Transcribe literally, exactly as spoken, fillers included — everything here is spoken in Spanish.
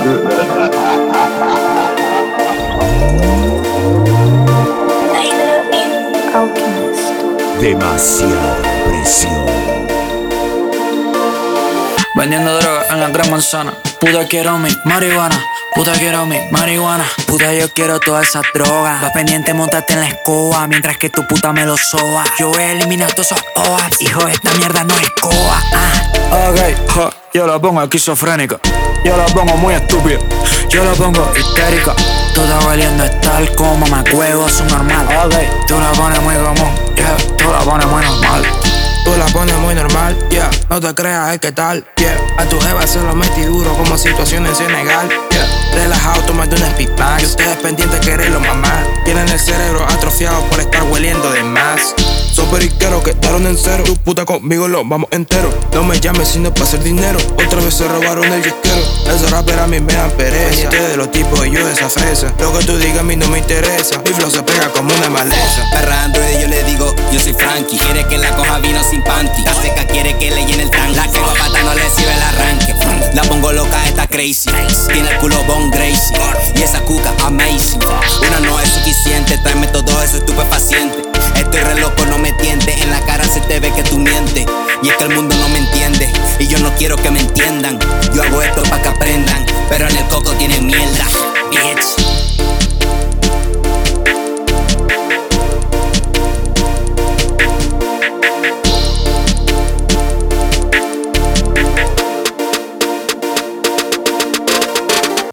Demasiada presión. Vendiendo droga en la gran manzana. Puta quiero mi marihuana. Puta quiero mi marihuana. Puta yo quiero toda esa droga. Va pendiente, montate en la escoba. Mientras que tu puta me lo soba. Yo voy a eliminar todos esos O A P. Hijo, esta mierda no es coa. Ah. Ok, ja, yo la pongo esquizofrénica. Yo la pongo muy estúpida. Yo la pongo histérica. Tú estás valiendo tal como me huevo, es normal. Ok, tú la pones muy común. Yeah, tú la pones muy normal. Tú la pones muy normal, yeah. No te creas, es que tal, yeah. A tu jeva se lo metí duro como situación en Senegal, yeah. Relajado, tómate un speedback. Y ustedes pendientes quererlo, mamá. Tienen el cerebro atrofiado por estar hueliendo de más. Son periqueros que quedaron en cero. Tu puta conmigo lo vamos entero. No me llames si no es pa' hacer dinero. Otra vez se robaron el yesquero. Esos rappers a mí me dan pereza. Ustedes de los tipos y yo de esa fresa. Lo que tú digas a mí no me interesa. Mi flow se pega como una maleza. Perra Android yo le digo, yo soy Frankie. Quiere que la coja vino sin panty. La seca quiere que le llene el tanque. La que va pata no le sirve el arranque. La pongo loca, está crazy. Tiene el culo Bon Gracie. Y esa cuca amazing. Una no es suficiente, tráeme todo eso estupefaciente. Estoy re loco, no me tientes. En la cara se te ve que tú mientes. Y es que el mundo no me entiende. Y yo no quiero que me entiendan. Yo hago esto pa' que aprendan. Pero en el coco tienen mierda.